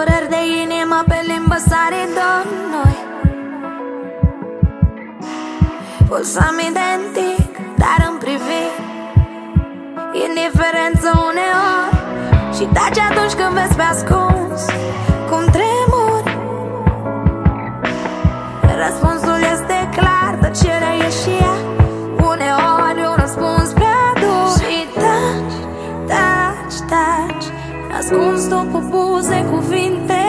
dureri de inimă pe limbă sare noi. Pulsăm identic, dar în privi indiferență uneori. Și taci atunci când vezi pe ascuns cum tremuri. Răspunsul este clar, tăcerea e și ea uneori un răspuns prea dur. Și taci, taci, taci, ascunzi după buze cuvinte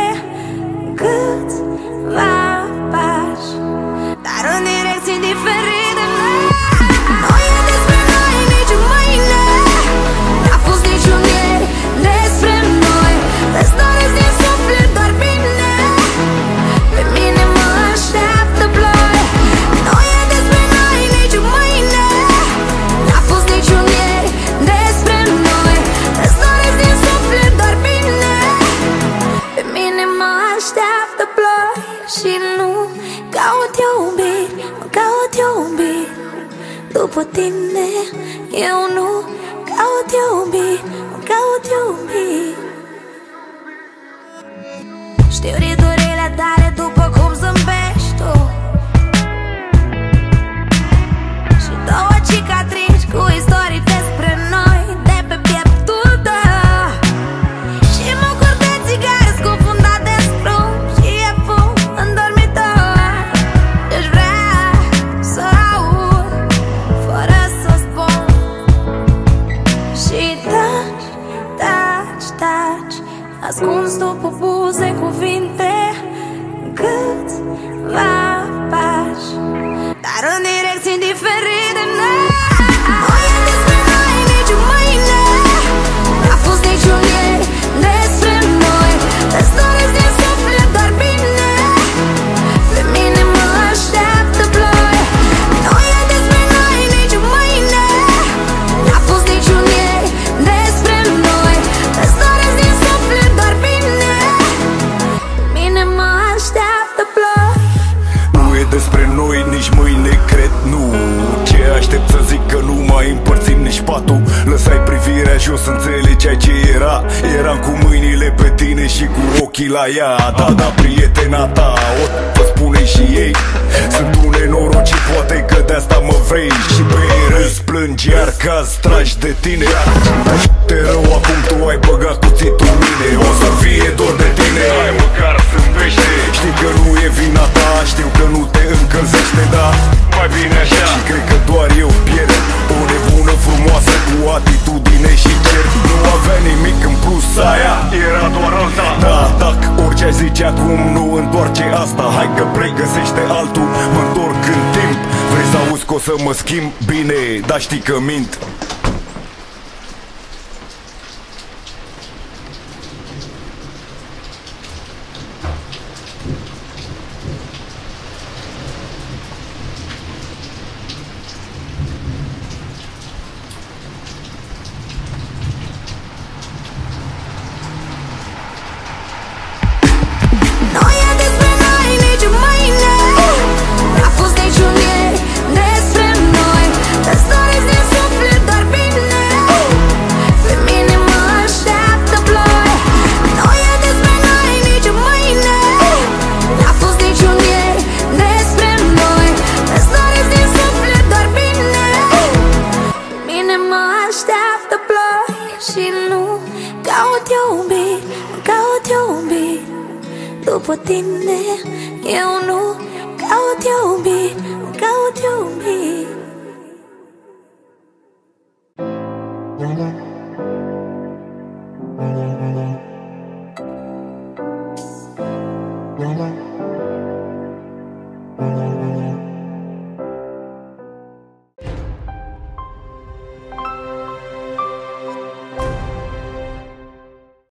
câțiva pași, dar în direcții diferite. Nu e despre noi nici mâine, n-a fost niciun ieri despre noi. Îți doresc din suflet doar bine, pe mine mă așteaptă ploi. Nu e despre noi nici mâine, n-a fost niciun ieri despre noi. Îți doresc din suflet doar bine, pe mine mă așteaptă ploi. Și nu caut iubiri, nu caut iubiri după tine. Eu nu caut iubiri, nu caut iubiri. Știu riturile tale după cum zâmbești tu, și două cicatrici cu istorii despre noi de pe pieptul tău. Și mucuri de țigare scufundate în scrum și e fum în dormitor. Aș vrea să aud fără să spun. Și taci, taci, taci, ascunzi după buze cuvinte câțiva pași, dar în direcții diferite. Nu e despre noi nici mâine, n-a fost niciun ieri despre noi. Îți doresc din suflet doar bine, pe mine mă așteaptă ploi. Nu e despre noi nici mâine, n-a fost niciun ieri despre noi. Îți doresc din suflet doar bine, pe mine mă așteaptă ploi. Nu e despre noi nici mâine, cred, nu. Ce aștept să zic că nu mai împărțim nici patul. Lăsai privirea jos, înțelegeai ce era. Eram cu mâinile pe tine și cu ochii la ea. Da, da, prietena ta, o vă spune și ei. Sunt un nenorocit, poate că de asta mă vrei. Și pe ei râzi, plângi, iar caz tragi de tine. Dar te rău, acum tu ai băgat cuțitul în mine. O să fie dor de tine, hai măcar zâmbește. Știi că nu e vina ta, știu că nu te încălzește, da, mai bine așa. Și cred că doar eu pierd o nebună frumoasă cu atitudine și cer. Nu avea nimic în plus, aia era doar alta. Da, tac, orice ai zice acum nu întoarce asta. Hai că pregăsește altul, mă întorc în timp. Vrei să auzi că o să mă schimb? Bine, dar știi că mint. Nu e despre noi nici mâine, n-a fost niciun ieri despre noi. Îți doresc din suflet doar bine, pe mine mă așteaptă ploi. Nu e despre noi nici mâine, n-a fost niciun ieri despre noi. Îți doresc din suflet doar bine, pe mine mă așteaptă ploi. Și nu caut iubiri, nu caut iubiri după tine. Eu nu caut iubiri, nu caut iubiri.